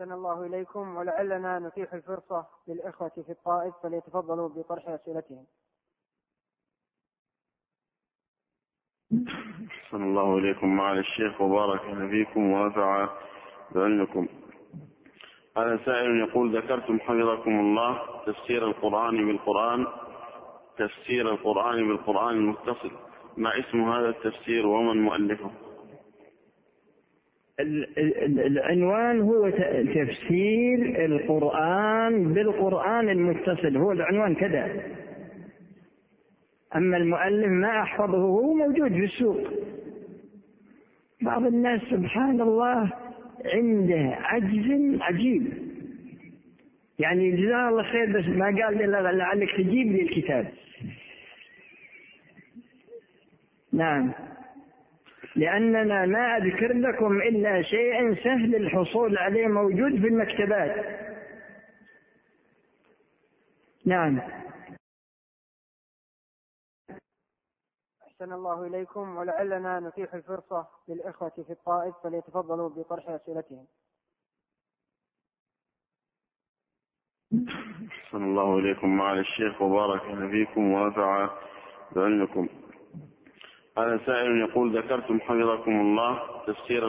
أحسن الله إليكم، ولعلنا نتيح الفرصة للإخوة في الطائف فليتفضلوا بطرح أسئلتهم. أحسن الله إليكم معالي الشيخ وبارك فيكم ونفع بعلمكم. هذا سائل يقول: ذكرتم حفظكم الله تفسير القرآن بالقرآن المتصل، ما اسم هذا التفسير ومن مؤلفه؟ العنوان هو تفسير القرآن بالقرآن المتصل، هو العنوان كذا. أما المؤلف ما أحفظه، هو موجود في السوق. بعض الناس سبحان الله عنده عجز عجيب، يعني جزاه الله خير، بس ما قال لي لعلك تجيب لي الكتاب. نعم، لأننا ما أذكر لكم إلا شيء سهل الحصول عليه، موجود في المكتبات. نعم. أحسن الله إليكم، ولعلنا نتيح الفرصة للإخوة في الطائف فليتفضلوا بطرح أسئلتهم. أحسن الله إليكم معالي الشيخ وبارك فيكم ونفع بعلمكم. هذا سائل يقول: ذكرتم حفظكم الله تفسير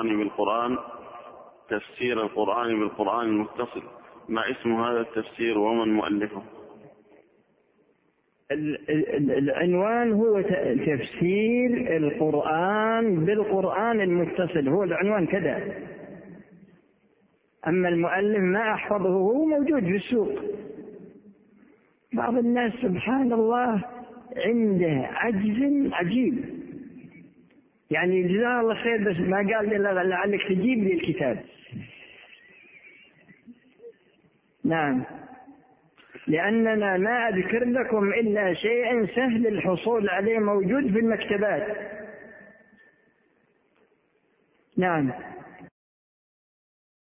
القرآن بالقرآن المتصل، ما اسم هذا التفسير ومن مؤلفه؟ العنوان هو تفسير القرآن بالقرآن المتصل، هو العنوان كذا. أما المؤلف ما أحفظه، هو موجود في السوق. بعض الناس سبحان الله عنده عجز عجيب، يعني جزاه الله خير، بس ما قال لي لعلك تجيب لي الكتاب. نعم، لأننا ما أذكر لكم إلا شيء سهل الحصول عليه، موجود في المكتبات. نعم.